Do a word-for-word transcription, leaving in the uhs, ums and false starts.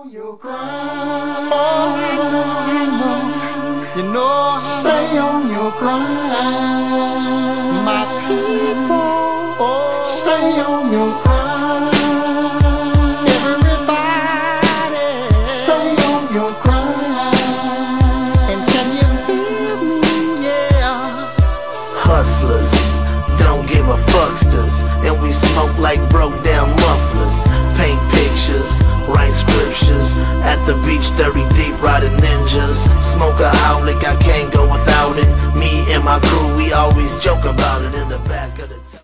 your grind. Oh, you know, you know, you know, stay on your grind. My people, oh, stay on your grind. Everybody, stay on your grind. And can you feel me? Yeah. Hustlers, don't give a fucksters, and we smoke like broke down mufflers. Paint pictures, write scriptures, at the beach thirty deep riding ninjas. Smoke a howlick, I can't go without it. Me and my crew, we always joke about it in the back of